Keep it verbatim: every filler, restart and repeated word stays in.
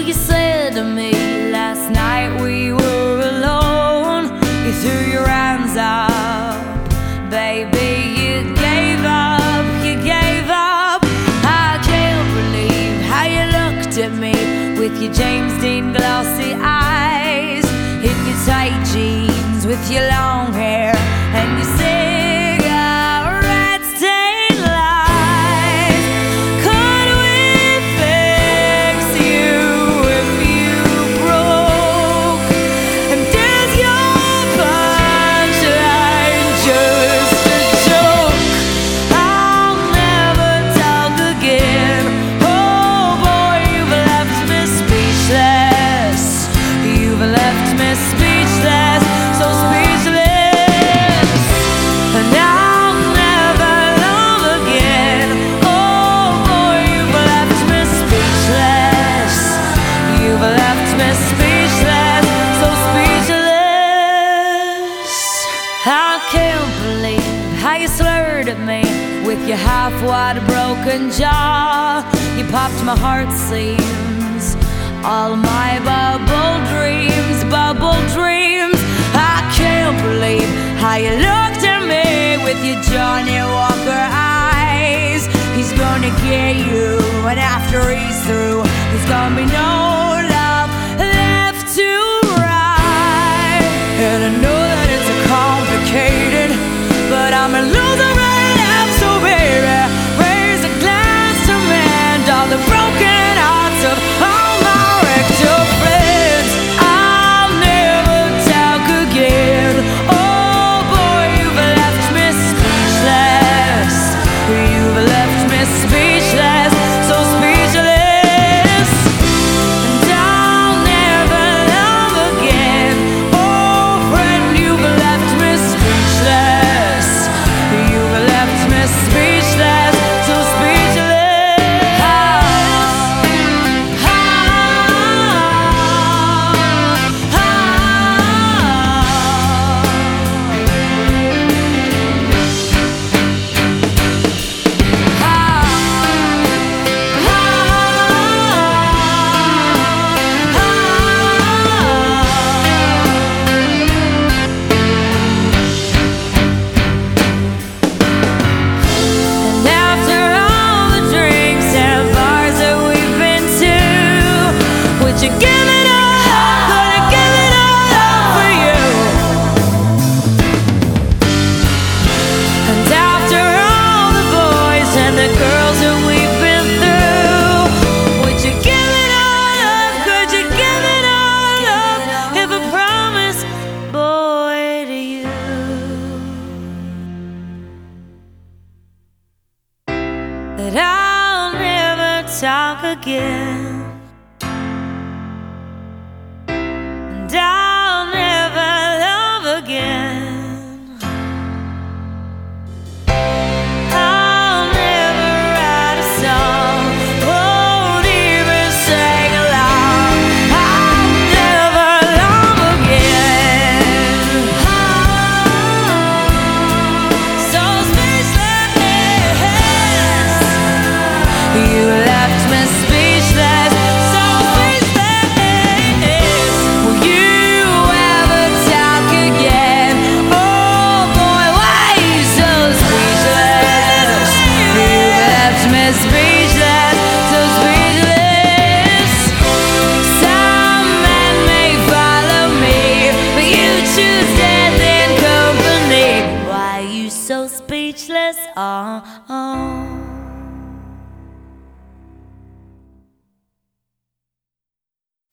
you said to me last night we were alone. You threw your hands up, baby, you gave up, you gave up. I can't believe how you looked at me with your James Dean glossy eyes, in your tight jeans with your long hair and your cigarette stained lies. Could we fix you if you broke? And is your punchline just a joke? I'll never talk again. Oh boy, you've left me speechless. You've left me speechless, so speechless. And I'll never love again. Oh boy, you've left me speechless. You've left me speechless, so speechless. I can't believe how you slurred at me with your half-wide broken jaw. You popped my heart seams, all my bubble dreams, bubble dreams. I can't believe how you looked at me with your Johnny Walker eyes. He's gonna get you, and after he's through, there's gonna be no love left to ride. And I know that it's complicated, but I'm a loser right now, so baby, raise a glass to mend all the broken hearts of all my wrecked up friends. I'll never talk again. Oh boy, you've left me speechless. You've left me speechless, so speechless. And I'll never love again. Oh friend, you've left me speechless. You've left me speechless, so speechless. Ah, ah, ah, And after all the drinks and bars that we've been to, would you give it all? Would I give it all up for you? And after all the boys and the girls that we've been through, would you give it all up? Could you give it all up if I promised, boy, to you that I'll never talk again, and I'll never love again. I'll never write a song, won't even sing along. I'll never love again. So speechless. You left me speechless, so speechless. Will you ever talk again? Oh boy, why you so speechless? You left me speechless, so speechless. Some men may follow me, but you choose death in company. Why you so speechless? Oh, oh.